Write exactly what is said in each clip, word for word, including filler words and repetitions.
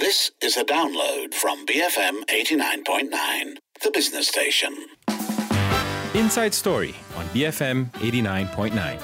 This is a download from B F M eighty-nine point nine, the business station. Inside Story on B F M eighty-nine point nine.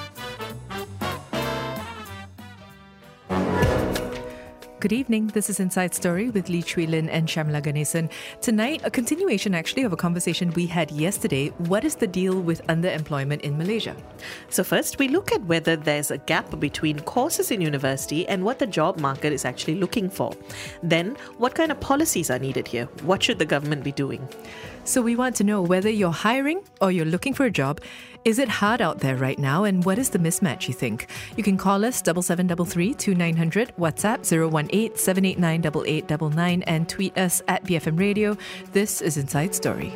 Good evening. This is Inside Story with Lee Chui Lin and Shamla Ganesan. Tonight, a continuation actually of a conversation we had yesterday. What is the deal with underemployment in Malaysia? So first, we look at whether there's a gap between courses in university and what the job market is actually looking for. Then, what kind of policies are needed here? What should the government be doing? So we want to know whether you're hiring or you're looking for a job. Is it hard out there right now? And what is the mismatch, you think? You can call us seven seven three three, two nine zero zero, WhatsApp zero one eight, seven eight nine, eight eight nine nine and tweet us at B F M Radio. This is Inside Story.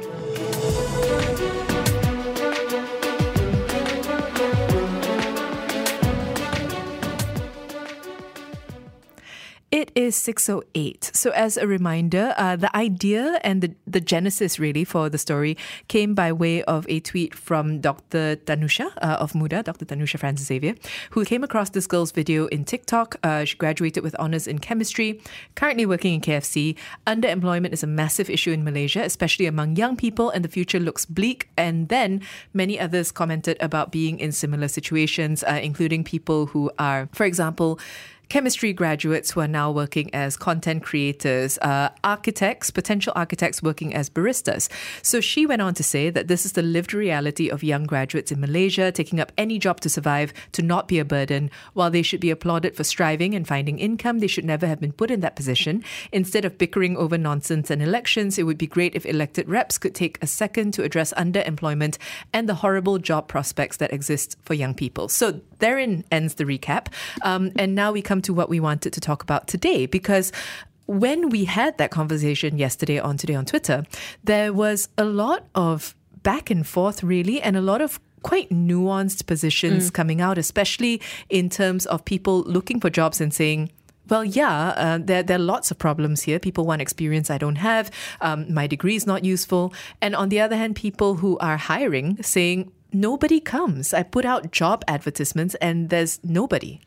It is six oh eight. So as a reminder, uh, the idea and the, the genesis really for the story came by way of a tweet from Doctor Tanusha uh, of Muda, Doctor Tanusha Francis Xavier, who came across this girl's video in TikTok. Uh, she graduated with honours in chemistry, currently working in K F C. Underemployment is a massive issue in Malaysia, especially among young people, and the future looks bleak. And then many others commented about being in similar situations, uh, including people who are, for example, chemistry graduates who are now working as content creators, uh, architects, potential architects working as baristas. So she went on to say that this is the lived reality of young graduates in Malaysia, taking up any job to survive, to not be a burden. While they should be applauded for striving and finding income, they should never have been put in that position. Instead of bickering over nonsense and elections, it would be great if elected reps could take a second to address underemployment and the horrible job prospects that exist for young people. So therein ends the recap. Um, and now we come to what we wanted to talk about today, because when we had that conversation yesterday on Today on Twitter, there was a lot of back and forth really, and a lot of quite nuanced positions mm. coming out, especially in terms of people looking for jobs and saying, well, yeah, uh, there, there are lots of problems here. People want experience I don't have. Um, my degree is not useful. And on the other hand, people who are hiring saying, nobody comes. I put out job advertisements and there's nobody.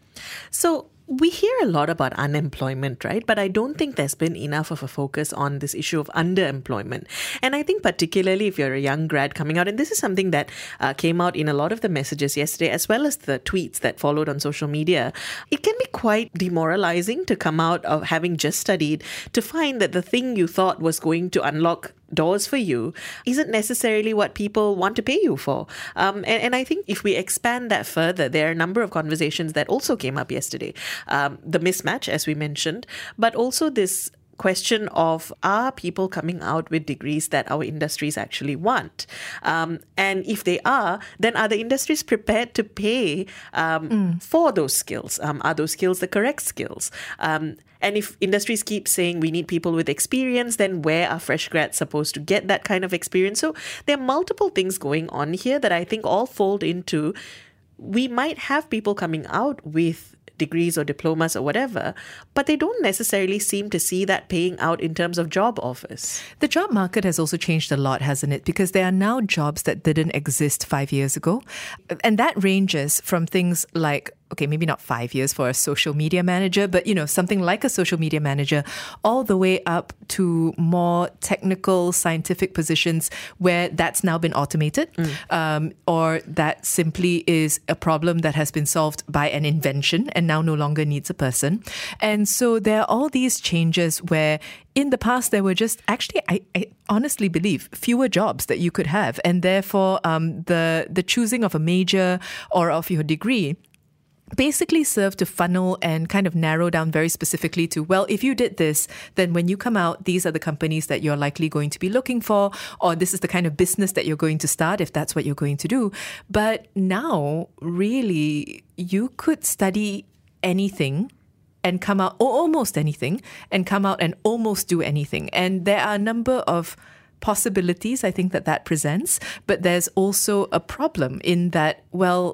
So we hear a lot about unemployment, right? But I don't think there's been enough of a focus on this issue of underemployment. And I think particularly if you're a young grad coming out, and this is something that uh, came out in a lot of the messages yesterday, as well as the tweets that followed on social media, it can be quite demoralizing to come out of having just studied to find that the thing you thought was going to unlock doors for you isn't necessarily what people want to pay you for. Um, and, and I think if we expand that further, there are a number of conversations that also came up yesterday. Um, the mismatch, as we mentioned, but also this question of, are people coming out with degrees that our industries actually want? Um, and if they are, then are the industries prepared to pay um, mm. for those skills? Um, are those skills the correct skills? Um, and if industries keep saying we need people with experience, then where are fresh grads supposed to get that kind of experience? So there are multiple things going on here that I think all fold into, we might have people coming out with degrees or diplomas or whatever, but they don't necessarily seem to see that paying out in terms of job offers. The job market has also changed a lot, hasn't it? Because there are now jobs that didn't exist five years ago. And that ranges from things like, okay, maybe not five years for a social media manager, but, you know, something like a social media manager, all the way up to more technical, scientific positions where that's now been automated, mm. um, or that simply is a problem that has been solved by an invention and now no longer needs a person. And so there are all these changes where in the past there were just, actually, I, I honestly believe, fewer jobs that you could have. And therefore, um, the the choosing of a major or of your degree basically serve to funnel and kind of narrow down very specifically to, well, if you did this, then when you come out, these are the companies that you're likely going to be looking for, or this is the kind of business that you're going to start if that's what you're going to do. But now, really, you could study anything and come out, or almost anything, and come out and almost do anything. And there are a number of possibilities, I think, that that presents, but there's also a problem in that, well,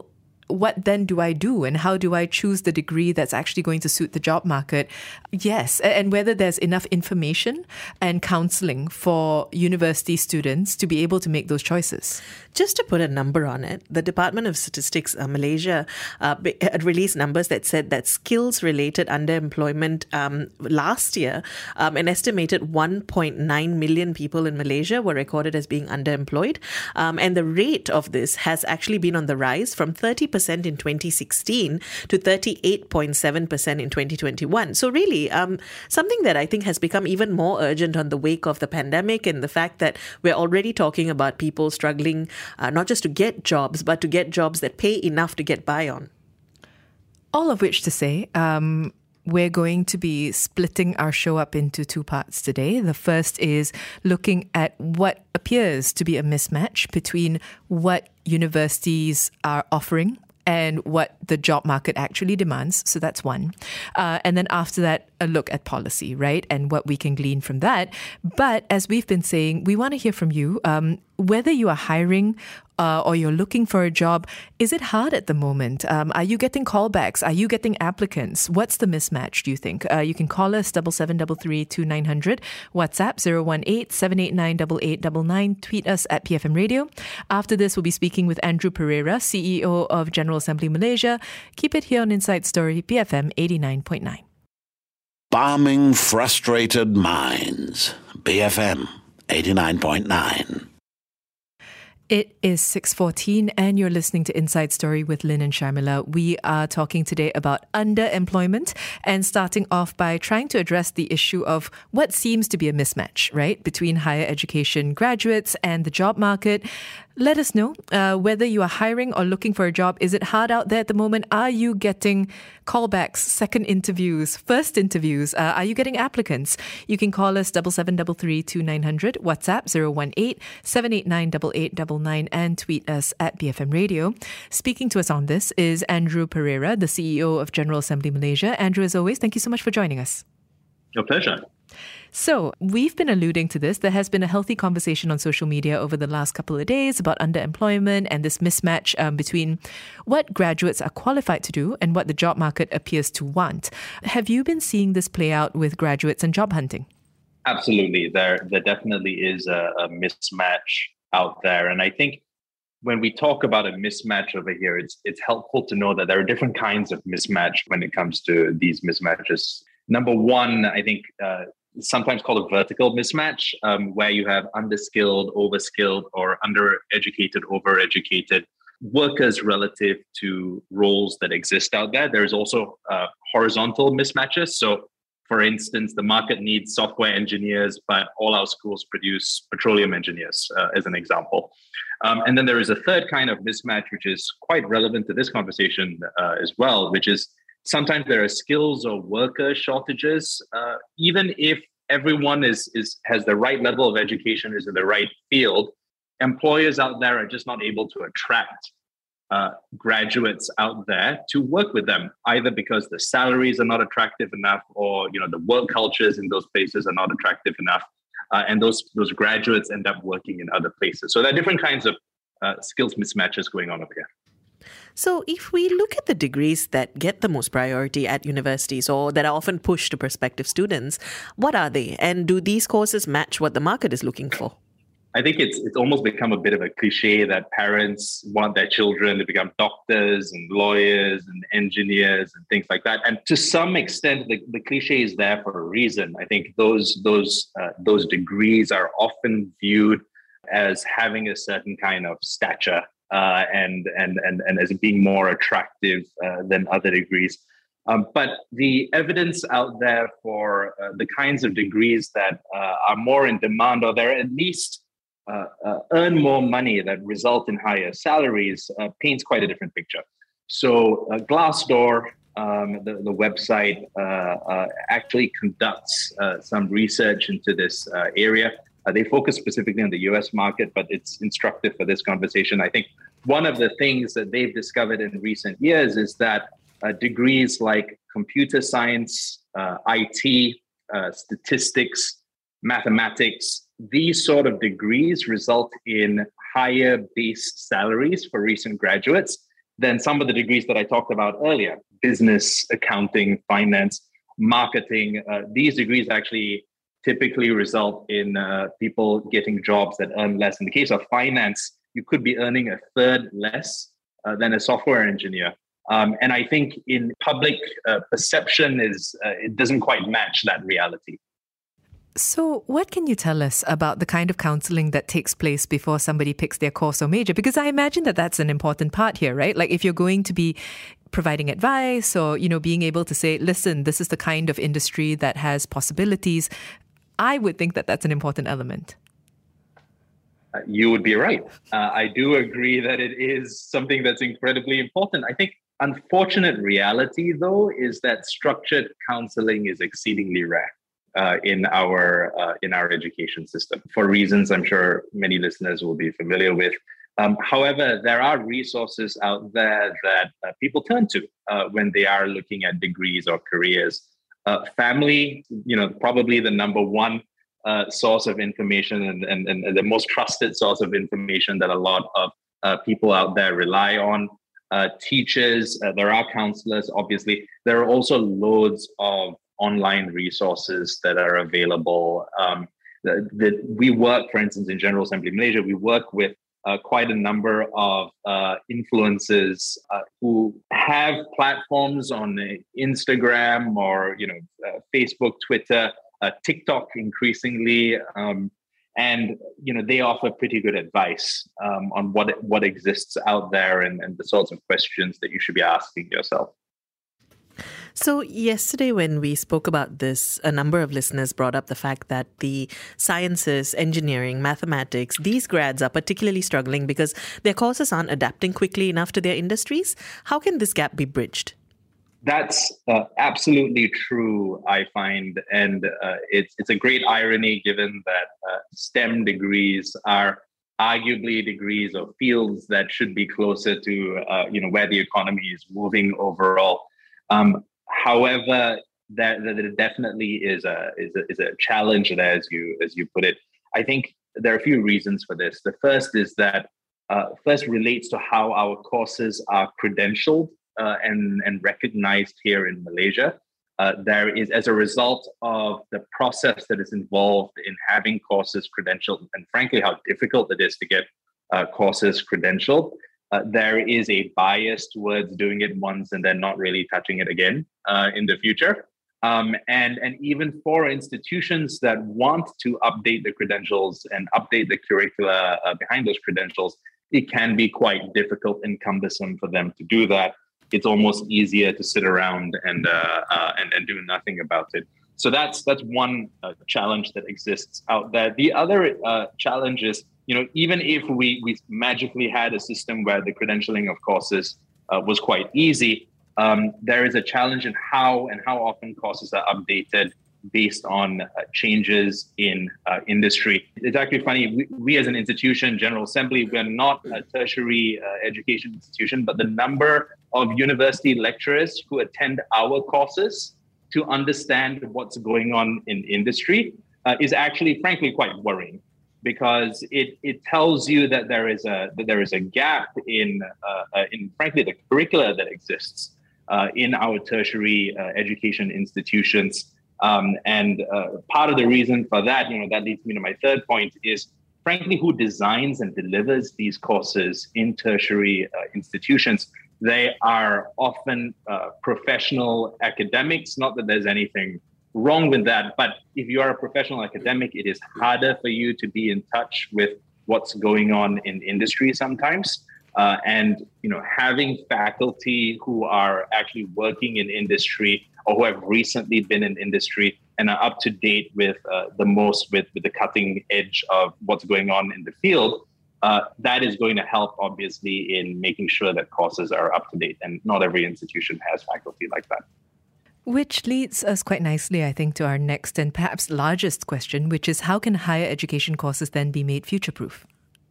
what then do I do, and how do I choose the degree that's actually going to suit the job market? Yes, and whether there's enough information and counseling for university students to be able to make those choices. Just to put a number on it, the Department of Statistics uh, Malaysia uh, had released numbers that said that skills-related underemployment um, last year, um, an estimated one point nine million people in Malaysia were recorded as being underemployed. Um, and the rate of this has actually been on the rise from thirty percent in twenty sixteen to thirty-eight point seven percent in twenty twenty-one. So really, um, something that I think has become even more urgent on the wake of the pandemic and the fact that we're already talking about people struggling uh, not just to get jobs, but to get jobs that pay enough to get by on. All of which to say, um, we're going to be splitting our show up into two parts today. The first is looking at what appears to be a mismatch between what universities are offering and what the job market actually demands. So that's one. Uh, and then after that, a look at policy, right? And what we can glean from that. But as we've been saying, we want to hear from you. Um, whether you are hiring uh, or you're looking for a job, is it hard at the moment? Um, are you getting callbacks? Are you getting applicants? What's the mismatch, do you think? Uh, you can call us double seven double three two nine hundred, WhatsApp zero one eight seven eight nine eight eight nine nine, tweet us at P F M Radio. After this, we'll be speaking with Andrew Pereira, C E O of General Assembly Malaysia. Keep it here on Inside Story, P F M eighty-nine point nine. Balming frustrated minds. B F M eighty-nine point nine. It is six fourteen and you're listening to Inside Story with Lynn and Sharmila. We are talking today about underemployment and starting off by trying to address the issue of what seems to be a mismatch, right, between higher education graduates and the job market. Let us know uh, whether you are hiring or looking for a job. Is it hard out there at the moment? Are you getting callbacks, second interviews, first interviews? Uh, are you getting applicants? You can call us double seven double three two nine hundred, WhatsApp zero one eight seven eight nine eight eight nine nine, and tweet us at B F M Radio. Speaking to us on this is Andrew Pereira, the C E O of General Assembly Malaysia. Andrew, as always, thank you so much for joining us. Your pleasure. So, we've been alluding to this. There has been a healthy conversation on social media over the last couple of days about underemployment and this mismatch um, between what graduates are qualified to do and what the job market appears to want. Have you been seeing this play out with graduates and job hunting? Absolutely. There, there definitely is a, a mismatch out there. And I think when we talk about a mismatch over here, it's it's helpful to know that there are different kinds of mismatch when it comes to these mismatches. Number one, I think, uh, sometimes called a vertical mismatch, um, where you have underskilled, overskilled, or undereducated, overeducated workers relative to roles that exist out there. There's also uh, horizontal mismatches. So, for instance, the market needs software engineers, but all our schools produce petroleum engineers, uh, as an example. Um, and then there is a third kind of mismatch, which is quite relevant to this conversation uh, as well, which is sometimes there are skills or worker shortages, uh, even if everyone is is has the right level of education, is in the right field. Employers out there are just not able to attract uh, graduates out there to work with them, either because the salaries are not attractive enough, or you know the work cultures in those places are not attractive enough, uh, and those those graduates end up working in other places. So there are different kinds of uh, skills mismatches going on over here. So if we look at the degrees that get the most priority at universities or that are often pushed to prospective students, what are they? And do these courses match what the market is looking for? I think it's it's almost become a bit of a cliche that parents want their children to become doctors and lawyers and engineers and things like that. And to some extent, the, the cliche is there for a reason. I think those those uh, those degrees are often viewed as having a certain kind of stature. Uh, and, and and and as being more attractive uh, than other degrees. Um, but the evidence out there for uh, the kinds of degrees that uh, are more in demand, or they're at least uh, uh, earn more money that result in higher salaries, uh, paints quite a different picture. So uh, Glassdoor, um, the, the website, uh, uh, actually conducts uh, some research into this uh, area. Uh, they focus specifically on the U S market, but it's instructive for this conversation. I think one of the things that they've discovered in recent years is that uh, degrees like computer science, uh, I T, uh, statistics, mathematics, these sort of degrees result in higher base salaries for recent graduates than some of the degrees that I talked about earlier: business, accounting, finance, marketing. Uh, these degrees actually typically result in uh, people getting jobs that earn less. In the case of finance, you could be earning a third less uh, than a software engineer. Um, and I think in public uh, perception is uh, it doesn't quite match that reality. So what can you tell us about the kind of counseling that takes place before somebody picks their course or major? Because I imagine that that's an important part here, right? Like if you're going to be providing advice or, you know, being able to say, listen, this is the kind of industry that has possibilities, I would think that that's an important element. Uh, you would be right. Uh, I do agree that it is something that's incredibly important. I think unfortunate reality, though, is that structured counseling is exceedingly rare uh, in our uh, in our education system for reasons I'm sure many listeners will be familiar with. Um, however, there are resources out there that uh, people turn to uh, when they are looking at degrees or careers. Uh, family, you know, probably the number one uh, source of information and, and, and the most trusted source of information that a lot of uh, people out there rely on. Uh, teachers, uh, there are counselors, obviously. There are also loads of online resources that are available. Um, that, that we work, for instance, in General Assembly Malaysia, we work with Uh, quite a number of uh, influencers uh, who have platforms on uh, Instagram or you know uh, Facebook, Twitter, uh, TikTok increasingly, um, and you know they offer pretty good advice um, on what what exists out there and, and the sorts of questions that you should be asking yourself. So yesterday when we spoke about this, a number of listeners brought up the fact that the sciences, engineering, mathematics, these grads are particularly struggling because their courses aren't adapting quickly enough to their industries. How can this gap be bridged? That's uh, absolutely true, I find. And uh, it's, it's a great irony given that uh, STEM degrees are arguably degrees or fields that should be closer to uh, you know where the economy is moving overall. Um, However, that, that definitely is a, is a is a challenge there, as you as you put it. I think there are a few reasons for this. The first is that uh, first relates to how our courses are credentialed uh, and and recognized here in Malaysia. Uh, there is, as a result of the process that is involved in having courses credentialed, and frankly, how difficult it is to get uh, courses credentialed. Uh, there is a bias towards doing it once and then not really touching it again uh, in the future. Um, and, and even for institutions that want to update the credentials and update the curricula uh, behind those credentials, it can be quite difficult and cumbersome for them to do that. It's almost easier to sit around and, uh, uh, and, and do nothing about it. So that's, that's one uh, challenge that exists out there. The other uh, challenge is, you know, even if we, we magically had a system where the credentialing of courses uh, was quite easy, um, there is a challenge in how and how often courses are updated based on uh, changes in uh, industry. It's actually funny, we, we as an institution, General Assembly, we're not a tertiary uh, education institution, but the number of university lecturers who attend our courses to understand what's going on in industry uh, is actually, frankly, quite worrying. Because it, it tells you that there is a that there is a gap in uh, uh, in frankly the curricula that exists uh, in our tertiary uh, education institutions, um, and uh, part of the reason for that, you know, that leads me to my third point, is frankly who designs and delivers these courses in tertiary uh, institutions. They are often uh, professional academics. Not that there's anything wrong with that, but if you are a professional academic, it is harder for you to be in touch with what's going on in industry sometimes. Uh, and you know, having faculty who are actually working in industry or who have recently been in industry and are up to date with uh, the most with, with the cutting edge of what's going on in the field, uh, that is going to help, obviously, in making sure that courses are up to date. And not every institution has faculty like that. Which leads us quite nicely, I think, to our next and perhaps largest question, which is how can higher education courses then be made future-proof?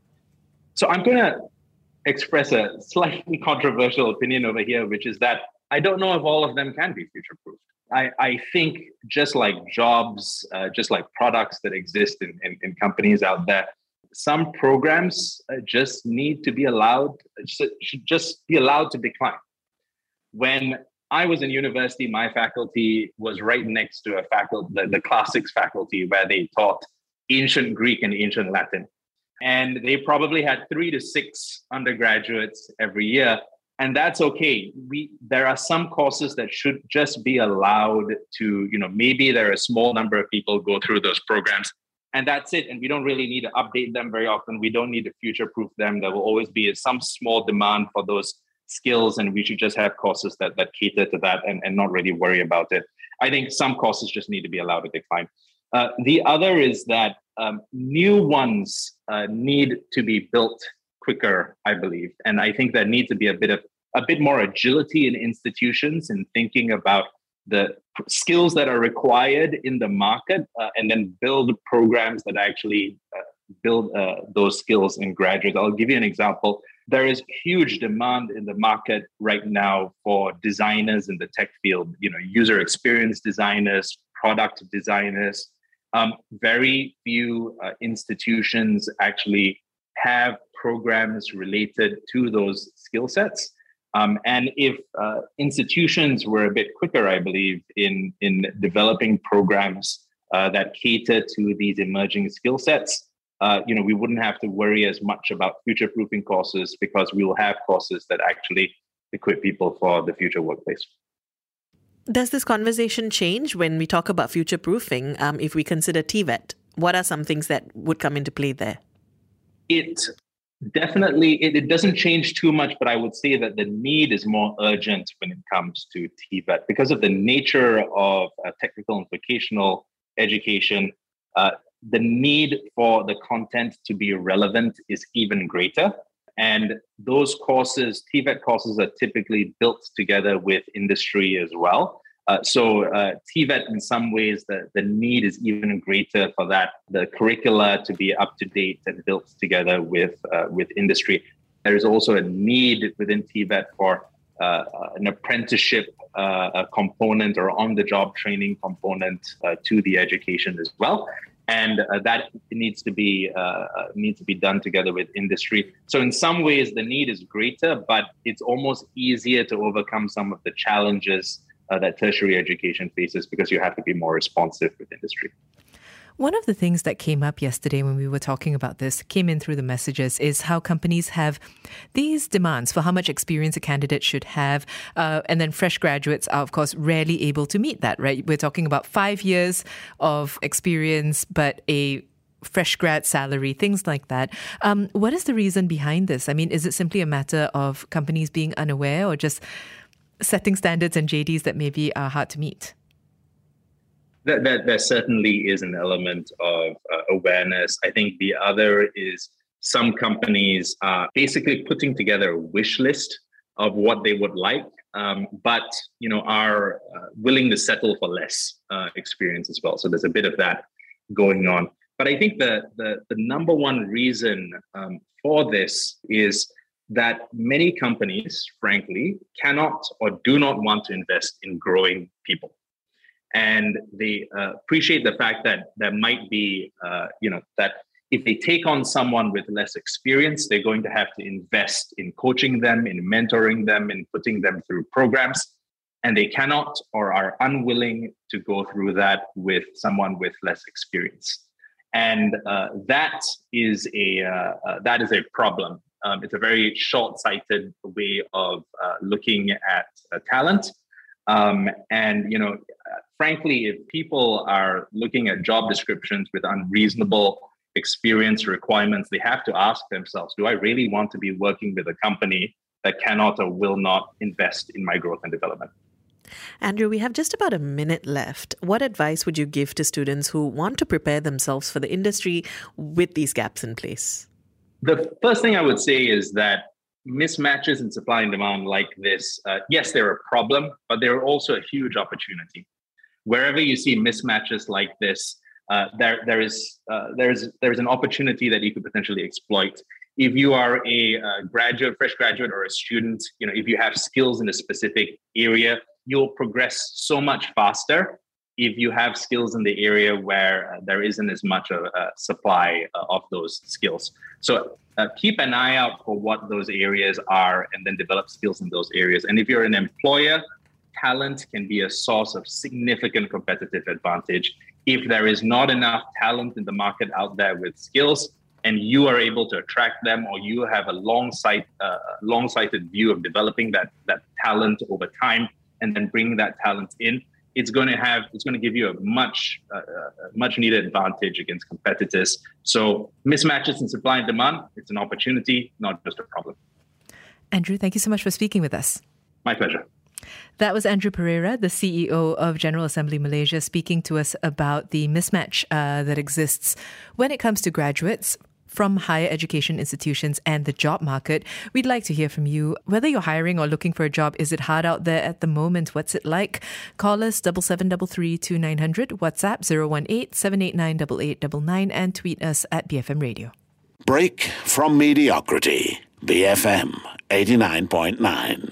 So I'm going to express a slightly controversial opinion over here, which is that I don't know if all of them can be future-proof. I, I think just like jobs, uh, just like products that exist in, in, in companies out there, some programs uh, just need to be allowed, should just be allowed to decline. When I was in university, my faculty was right next to a faculty, the, the classics faculty, where they taught ancient Greek and ancient Latin. And they probably had three to six undergraduates every year. And that's okay. We there are some courses that should just be allowed to, you know, maybe there are a small number of people go through those programs, and that's it. And we don't really need to update them very often. We don't need to future-proof them. There will always be some small demand for those skills, and we should just have courses that that cater to that and, and not really worry about it. I think some courses just need to be allowed to decline. Uh, the other is that um, new ones uh, need to be built quicker, I believe. And I think there needs to be a bit of a bit more agility in institutions in thinking about the skills that are required in the market uh, and then build programs that actually uh, build uh, those skills in graduates. I'll give you an example. There is huge demand in the market right now for designers in the tech field, you know, user experience designers, product designers. Um, very few uh, institutions actually have programs related to those skill sets. Um, and if uh, institutions were a bit quicker, I believe, in, in developing programs uh, that cater to these emerging skill sets, uh, you know, we wouldn't have to worry as much about future-proofing courses because we will have courses that actually equip people for the future workplace. Does this conversation change when we talk about future-proofing um, if we consider T VET? What are some things that would come into play there? It definitely, it, it doesn't change too much, but I would say that the need is more urgent when it comes to T VET because of the nature of uh, technical and vocational education. Uh, the need for the content to be relevant is even greater. And those courses, T VET courses, are typically built together with industry as well. Uh, so uh, T VET, in some ways, the, the need is even greater for that, the curricula to be up to date and built together with uh, with industry. There is also a need within T VET for uh, an apprenticeship uh, a component or on-the-job training component uh, to the education as well. And uh, that needs to be uh, needs to be done together with industry. So in some ways, the need is greater, but it's almost easier to overcome some of the challenges uh, that tertiary education faces because you have to be more responsive with industry. One of the things that came up yesterday when we were talking about this, came in through the messages, is how companies have these demands for how much experience a candidate should have. Uh, and then fresh graduates are, of course, rarely able to meet that, right? We're talking about five years of experience, but a fresh grad salary, things like that. Um, what is the reason behind this? I mean, is it simply a matter of companies being unaware or just setting standards and J Ds that maybe are hard to meet? That, that there certainly is an element of uh, awareness. I think the other is some companies are basically putting together a wish list of what they would like, um, but you know are uh, willing to settle for less uh, experience as well. So there's a bit of that going on. But I think the the, the number one reason um, for this is that many companies, frankly, cannot or do not want to invest in growing people. And they uh, appreciate the fact that there might be, uh, you know, that if they take on someone with less experience, they're going to have to invest in coaching them, in mentoring them, in putting them through programs. And they cannot or are unwilling to go through that with someone with less experience. And uh, that is a uh, uh, that is a problem. Um, it's a very short-sighted way of uh, looking at uh, talent. Um, and, you know, frankly, if people are looking at job descriptions with unreasonable experience requirements, they have to ask themselves, do I really want to be working with a company that cannot or will not invest in my growth and development? Andrew, we have just about a minute left. What advice would you give to students who want to prepare themselves for the industry with these gaps in place? The first thing I would say is that mismatches in supply and demand like this, uh, yes, they're a problem, but they're also a huge opportunity. Wherever you see mismatches like this, uh, there there is uh, there's there's an opportunity that you could potentially exploit. If you are a uh, graduate, fresh graduate, or a student, you know, if you have skills in a specific area, you'll progress so much faster if you have skills in the area where uh, there isn't as much of a supply uh, of those skills. So uh, keep an eye out for what those areas are and then develop skills in those areas. And if you're an employer, talent can be a source of significant competitive advantage. If there is not enough talent in the market out there with skills, and you are able to attract them, or you have a long sight, uh, long-sighted view of developing that that talent over time, and then bringing that talent in, it's going to have, it's going to give you a much, uh, much needed advantage against competitors. So mismatches in supply and demand, it's an opportunity, not just a problem. Andrew, thank you so much for speaking with us. My pleasure. That was Andrew Pereira, the C E O of General Assembly Malaysia, speaking to us about the mismatch uh, that exists when it comes to graduates from higher education institutions and the job market. We'd like to hear from you. Whether you're hiring or looking for a job, is it hard out there at the moment? What's it like? Call us double seven double three two nine hundred, WhatsApp zero one eight seven eight nine eight eight nine nine, and tweet us at B F M Radio. Break from mediocrity. B F M eighty-nine point nine.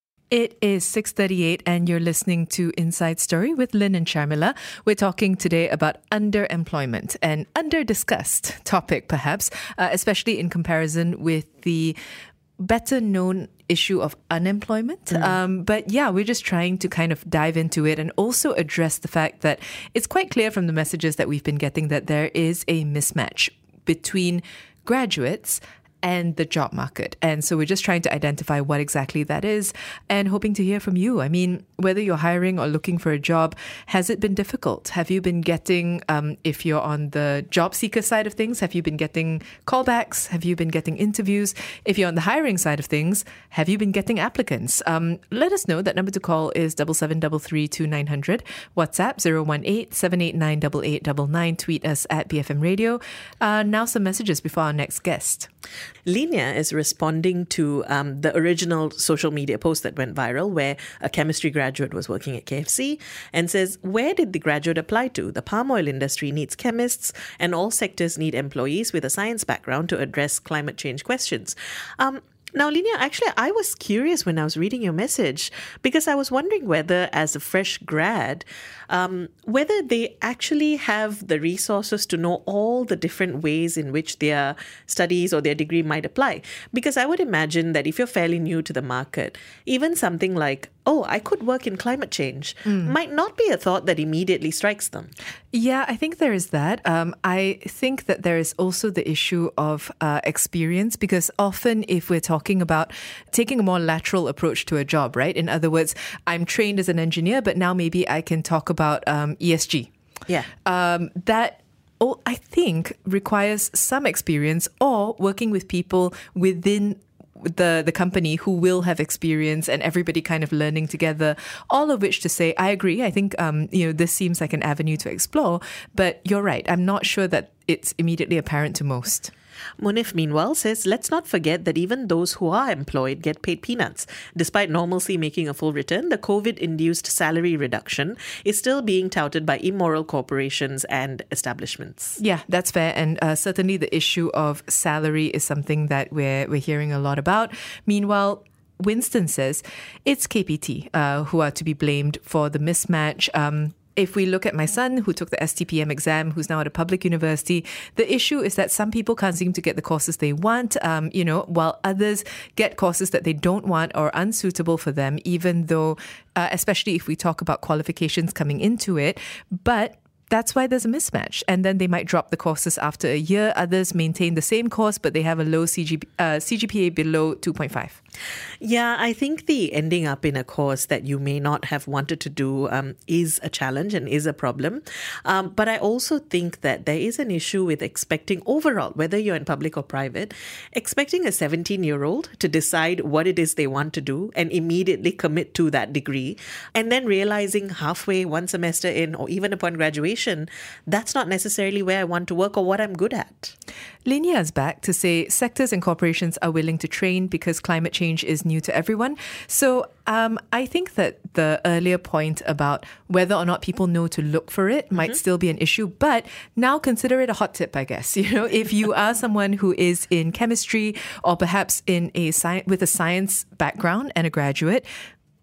It is six thirty-eight and you're listening to Inside Story with Lynn and Sharmila. We're talking today about underemployment, an under-discussed topic perhaps, uh, especially in comparison with the better known issue of unemployment. Mm. Um, but yeah, we're just trying to kind of dive into it and also address the fact that it's quite clear from the messages that we've been getting that there is a mismatch between graduates and the job market. And so we're just trying to identify what exactly that is and hoping to hear from you. I mean, whether you're hiring or looking for a job, has it been difficult? Have you been getting, um, if you're on the job seeker side of things, have you been getting callbacks? Have you been getting interviews? If you're on the hiring side of things, have you been getting applicants? Um, let us know. That number to call is double seven double three two nine hundred. WhatsApp zero one eight seven eight nine eight eight nine nine. Tweet us at B F M Radio. Uh, now some messages before our next guest. Linia is responding to um, the original social media post that went viral where a chemistry graduate was working at K F C and says, where did the graduate apply to? The palm oil industry needs chemists and all sectors need employees with a science background to address climate change questions. Um, Now, Linia, actually, I was curious when I was reading your message because I was wondering whether, as a fresh grad, um, whether they actually have the resources to know all the different ways in which their studies or their degree might apply. Because I would imagine that if you're fairly new to the market, even something like, oh, I could work in climate change mm. might not be a thought that immediately strikes them. Yeah, I think there is that. Um, I think that there is also the issue of uh, experience, because often if we're talking about taking a more lateral approach to a job, right? In other words, I'm trained as an engineer, but now maybe I can talk about um, E S G. Yeah. Um, that oh, I think requires some experience or working with people within the the company who will have experience and everybody kind of learning together, all of which to say, I agree. I think, um, you know, this seems like an avenue to explore, but you're right. I'm not sure that it's immediately apparent to most. Munif, meanwhile, says, let's not forget that even those who are employed get paid peanuts. Despite normalcy making a full return, the COVID-induced salary reduction is still being touted by immoral corporations and establishments. Yeah, that's fair. And uh, certainly the issue of salary is something that we're, we're hearing a lot about. Meanwhile, Winston says it's K P T uh, who are to be blamed for the mismatch. Um, If we look at my son who took the S T P M exam, who's now at a public university, the issue is that some people can't seem to get the courses they want, um, you know, while others get courses that they don't want or unsuitable for them, even though, uh, especially if we talk about qualifications coming into it. But that's why there's a mismatch. And then they might drop the courses after a year. Others maintain the same course, but they have a low C G, uh, C G P A below two point five. Yeah, I think the ending up in a course that you may not have wanted to do um, is a challenge and is a problem. Um, but I also think that there is an issue with expecting overall, whether you're in public or private, expecting a seventeen-year-old to decide what it is they want to do and immediately commit to that degree. And then realizing halfway, one semester in, or even upon graduation, that's not necessarily where I want to work or what I'm good at. Linia is back to say sectors and corporations are willing to train because climate change is new to everyone. So um, I think that the earlier point about whether or not people know to look for it mm-hmm. might still be an issue. But now consider it a hot tip, I guess. You know, if you are someone who is in chemistry or perhaps in a sci- with a science background and a graduate,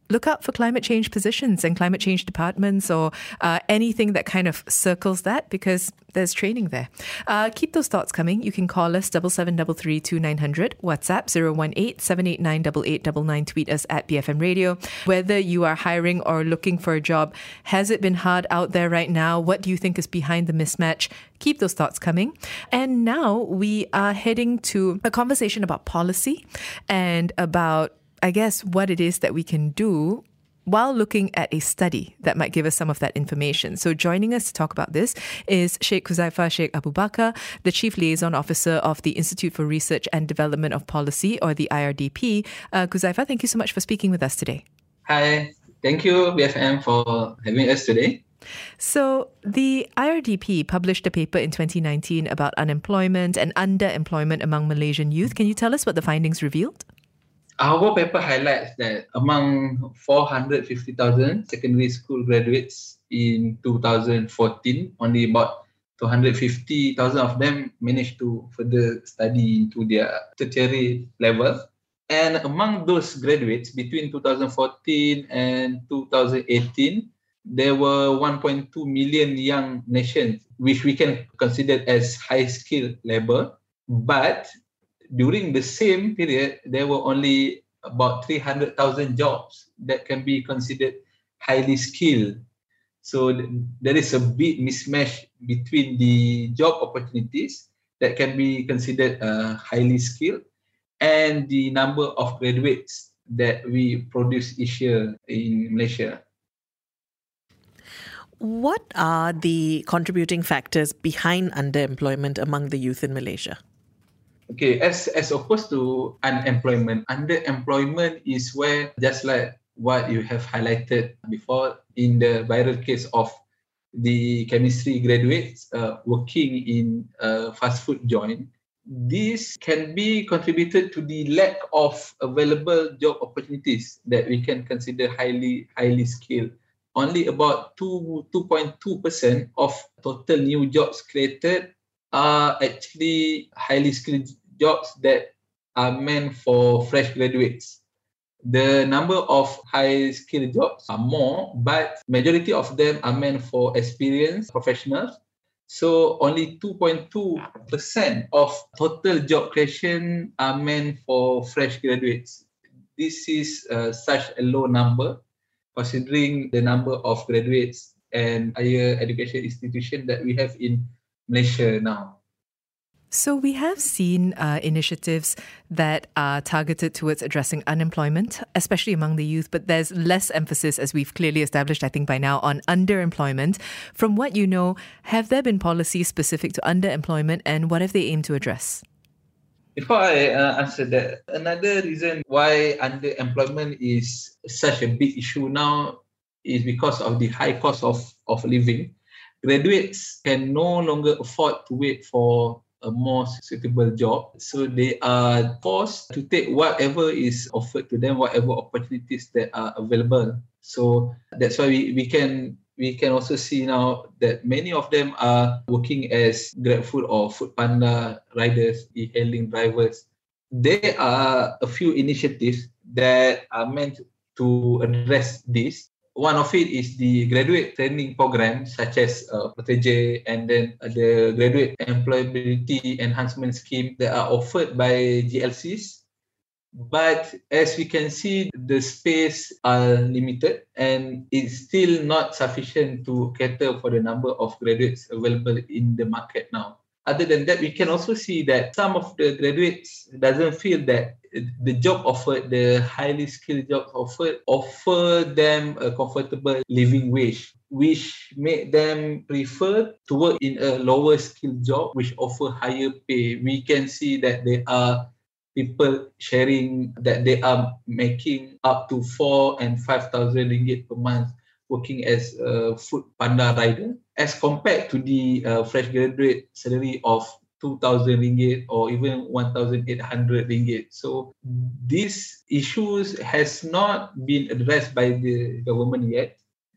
look out for climate change positions and climate change departments or uh, anything that kind of circles that, because there's training there. Uh, keep those thoughts coming. You can call us seven seven three three two nine zero zero, WhatsApp zero one eight seven eight nine eight eight nine nine, tweet us at B F M Radio. Whether you are hiring or looking for a job, has it been hard out there right now? What do you think is behind the mismatch? Keep those thoughts coming. And now we are heading to a conversation about policy and about, I guess, what it is that we can do while looking at a study that might give us some of that information. So joining us to talk about this is Sheikh Huzaifah Sheikh Abu Bakar, the Chief Liaison Officer of the Institute for Research and Development of Policy, or the I R D P. Uh, Huzaifah, thank you so much for speaking with us today. Hi, thank you, B F M, for having us today. So the I R D P published a paper in twenty nineteen about unemployment and underemployment among Malaysian youth. Can you tell us what the findings revealed? Our paper highlights that among four hundred fifty thousand secondary school graduates in two thousand fourteen, only about two hundred fifty thousand of them managed to further study into their tertiary level. And among those graduates between two thousand fourteen and two thousand eighteen, there were one point two million young nations, which we can consider as high-skilled labor. But during the same period, there were only about three hundred thousand jobs that can be considered highly skilled. So th- there is a big mismatch between the job opportunities that can be considered uh, highly skilled and the number of graduates that we produce each year in Malaysia. What are the contributing factors behind underemployment among the youth in Malaysia? Okay, as as opposed to unemployment, underemployment is where, just like what you have highlighted before in the viral case of the chemistry graduates uh, working in a fast food joint, this can be contributed to the lack of available job opportunities that we can consider highly highly skilled. Only about two point two percent of total new jobs created are actually highly skilled jobs that are meant for fresh graduates. The number of high skilled jobs are more, but majority of them are meant for experienced professionals. So only two point two percent of total job creation are meant for fresh graduates. This is uh, such a low number, considering the number of graduates and higher education institutions that we have in Malaysia now. So we have seen uh, initiatives that are targeted towards addressing unemployment, especially among the youth, but there's less emphasis, as we've clearly established, I think by now, on underemployment. From what you know, have there been policies specific to underemployment, and what have they aimed to address? Before I uh, answer that, another reason why underemployment is such a big issue now is because of the high cost of, of living. Graduates can no longer afford to wait for a more suitable job. So they are forced to take whatever is offered to them, whatever opportunities that are available. So that's why we, we can we can also see now that many of them are working as GrabFood or Foodpanda riders, e-hailing drivers. There are a few initiatives that are meant to address this. One of it is the graduate training program, such as uh, Pekerja, and then uh, the graduate employability enhancement scheme that are offered by G L Cs. But as we can see, the space are limited and it's still not sufficient to cater for the number of graduates available in the market now. Other than that, we can also see that some of the graduates doesn't feel that the job offered, the highly skilled jobs offered, offer them a comfortable living wage, which make them prefer to work in a lower skilled job, which offer higher pay. We can see that there are people sharing that they are making up to four and five thousand ringgit per month working as a food panda rider, as compared to the uh, fresh graduate salary of two thousand ringgit or even one thousand eight hundred ringgit. So these issues has not been addressed by the government yet.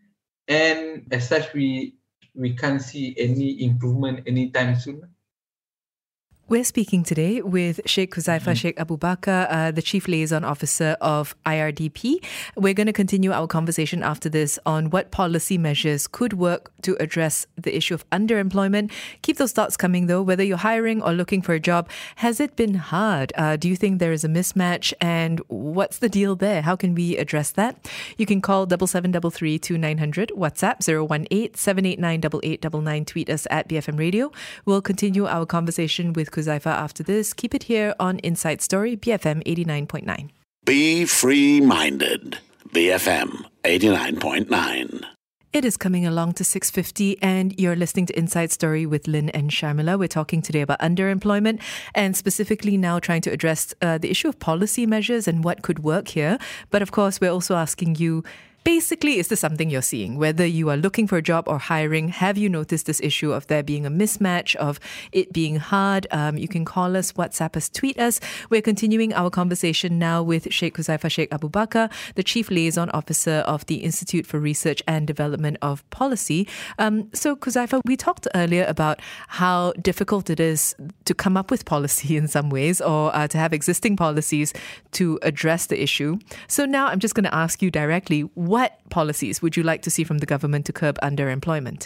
And as such, we we can't see any improvement anytime soon. We're speaking today with Sheikh Huzaifah Sheikh Abu Bakar, uh, the Chief Liaison Officer of I R D P. We're going to continue our conversation after this on what policy measures could work to address the issue of underemployment. Keep those thoughts coming though, whether you're hiring or looking for a job. Has it been hard? Uh, do you think there is a mismatch? And what's the deal there? How can we address that? You can call double seven double three two nine hundred, WhatsApp zero one eight seven eight nine eight eight nine nine, tweet us at B F M Radio. We'll continue our conversation with Huzaifah after this. Keep it here on Inside Story, B F M eighty-nine point nine. Be free-minded. B F M eighty-nine point nine. It is coming along to six fifty and you're listening to Inside Story with Lynn and Sharmila. We're talking today about underemployment and specifically now trying to address uh, the issue of policy measures and what could work here. But of course, we're also asking you, basically, is this something you're seeing? Whether you are looking for a job or hiring, have you noticed this issue of there being a mismatch, of it being hard? Um, you can call us, WhatsApp us, tweet us. We're continuing our conversation now with Sheikh Huzaifah Sheikh Abu Bakar, the Chief Liaison Officer of the Institute for Research and Development of Policy. Um, so, Huzaifah, we talked earlier about how difficult it is to come up with policy in some ways, or uh, to have existing policies to address the issue. So now I'm just going to ask you directly, what policies would you like to see from the government to curb underemployment?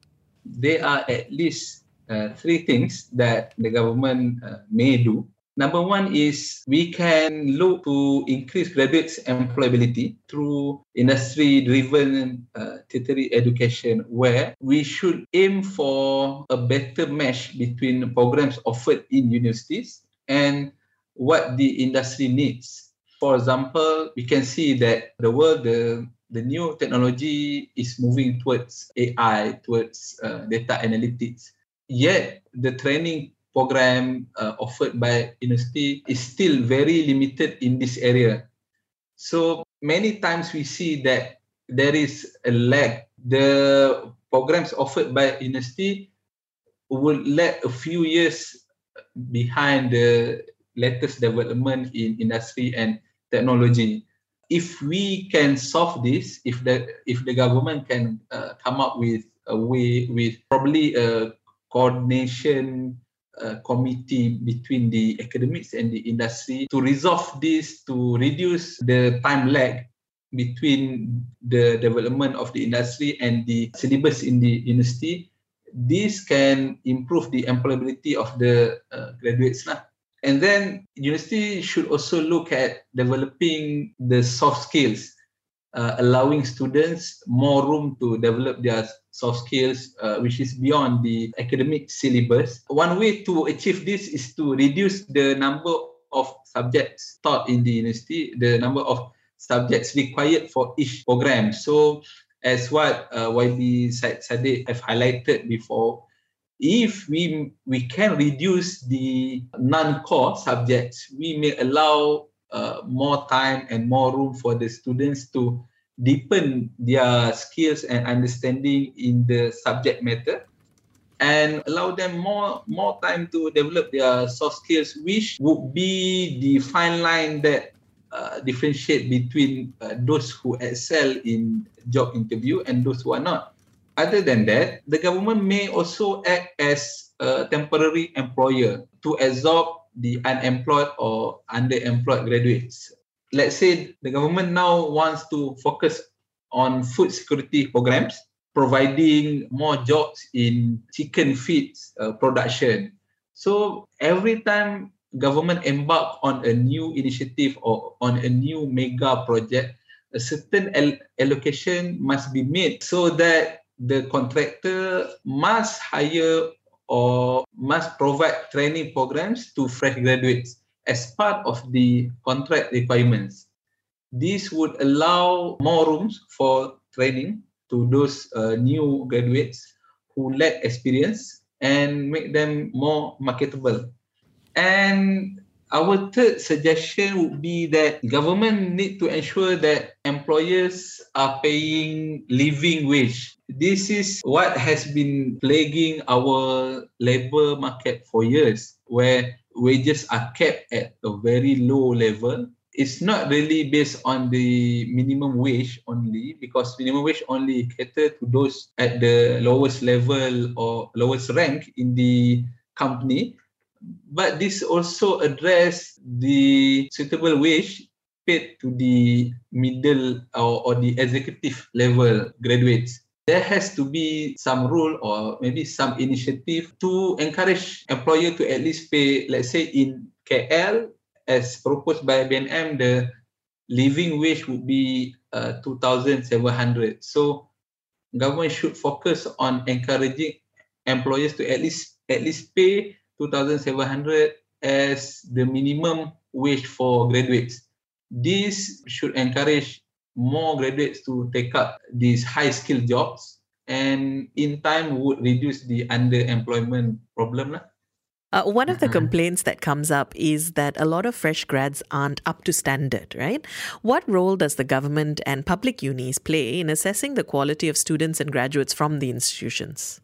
There are at least uh, three things that the government uh, may do. Number one is we can look to increase graduates' employability through industry-driven uh, tertiary education, where we should aim for a better mesh between programs offered in universities and what the industry needs. For example, we can see that the world, the, the new technology is moving towards A I, towards uh, data analytics. Yet, the training program uh, offered by university is still very limited in this area. So, many times we see that there is a lag. The programs offered by university will lag a few years behind the latest development in industry and technology. If we can solve this, if the if the government can uh, come up with a way, with probably a coordination uh, committee between the academics and the industry to resolve this, to reduce the time lag between the development of the industry and the syllabus in the university, this can improve the employability of the uh, graduates lah. And then university should also look at developing the soft skills, uh, allowing students more room to develop their soft skills, uh, which is beyond the academic syllabus. One way to achieve this is to reduce the number of subjects taught in the university, the number of subjects required for each program. So, as what uh, Y B Syed Saddiq have highlighted before, if we we can reduce the non-core subjects, we may allow uh, more time and more room for the students to deepen their skills and understanding in the subject matter, and allow them more more time to develop their soft skills, which would be the fine line that uh, differentiate between uh, those who excel in job interview and those who are not. Other than that, the government may also act as a temporary employer to absorb the unemployed or underemployed graduates. Let's say the government now wants to focus on food security programs, providing more jobs in chicken feeds uh, production. So every time government embark on a new initiative or on a new mega project, a certain al- allocation must be made so that the contractor must hire or must provide training programs to fresh graduates as part of the contract requirements. This would allow more rooms for training to those uh, new graduates who lack experience and make them more marketable. And our third suggestion would be that government need to ensure that employers are paying living wage. This is what has been plaguing our labor market for years, where wages are kept at a very low level. It's not really based on the minimum wage only, because minimum wage only cater to those at the lowest level or lowest rank in the company. but this also address the suitable wage paid to the middle or, or the executive level graduates. There has to be some rule or maybe some initiative to encourage employer to at least pay, let's say in K L, as proposed by B N M, the living wage would be uh, two thousand seven hundred. So government should focus on encouraging employers to at least at least pay two thousand seven hundred as the minimum wage for graduates. This should encourage more graduates to take up these high-skilled jobs, and in time would reduce the underemployment problem. Uh, one of the complaints that comes up is that a lot of fresh grads aren't up to standard, right? What role does the government and public unis play in assessing the quality of students and graduates from the institutions?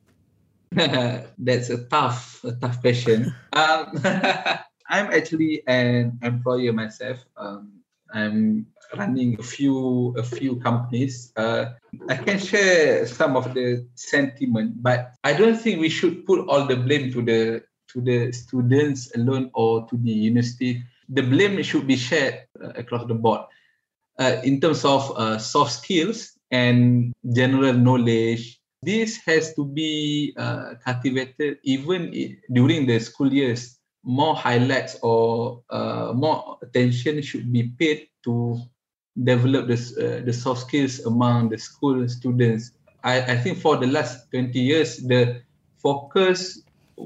That's a tough, a tough question. um, I'm actually an employer myself. Um, I'm running a few a few companies. Uh, I can share some of the sentiment, but I don't think we should put all the blame to the to the students alone or to the university. The blame should be shared uh, across the board. Uh, in terms of uh, soft skills and general knowledge, this has to be uh, cultivated even I- during the school years. More highlights or uh, more attention should be paid to develop this, uh, the soft skills among the school students. I, I think for the last twenty years, the focus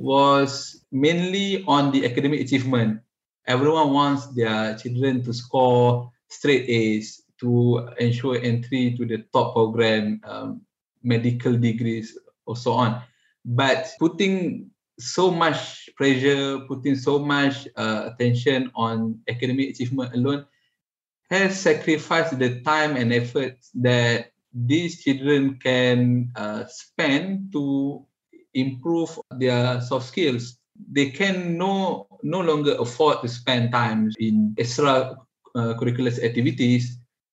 was mainly on the academic achievement. Everyone wants their children to score straight A's to ensure entry to the top program, um, medical degrees, or so on. But putting so much pressure, putting so much uh, attention on academic achievement alone has sacrificed the time and effort that these children can uh, spend to improve their soft skills. They can no no longer afford to spend time in extra uh, curricular activities,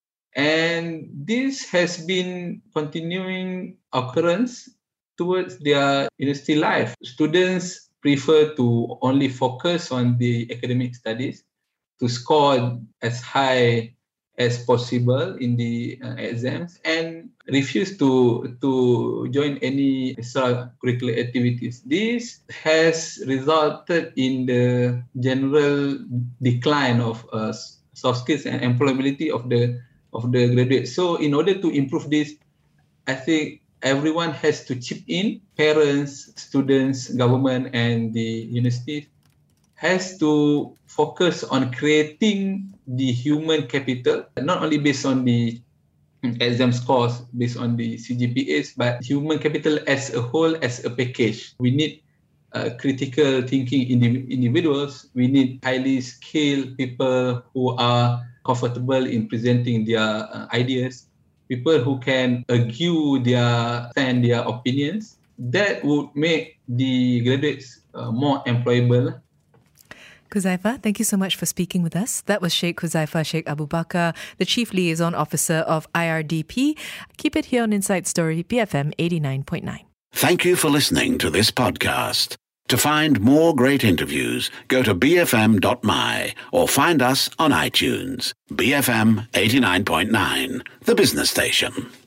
and this has been continuing occurrence towards their university life. Students prefer to only focus on the academic studies, to score as high as possible in the uh, exams, and refuse to to join any extracurricular activities. This has resulted in the general decline of uh, soft skills and employability of the of the graduates. So, in order to improve this, I think everyone has to chip in. Parents, students, government, and the university has to focus on creating the human capital, not only based on the exam scores, based on the C G P As, but human capital as a whole, as a package. We need uh, critical thinking indiv- individuals. We need highly skilled people who are comfortable in presenting their uh, ideas, people who can argue their stand, their opinions. That would make the graduates uh, more employable. Khuzaifah, thank you so much for speaking with us. That was Sheikh Khuzaifah Sheikh Abu Bakar, the Chief Liaison Officer of I R D P. Keep it here on Inside Story, B F M eighty-nine point nine. Thank you for listening to this podcast. To find more great interviews, go to b f m dot m y or find us on iTunes. B F M eighty-nine point nine, the business station.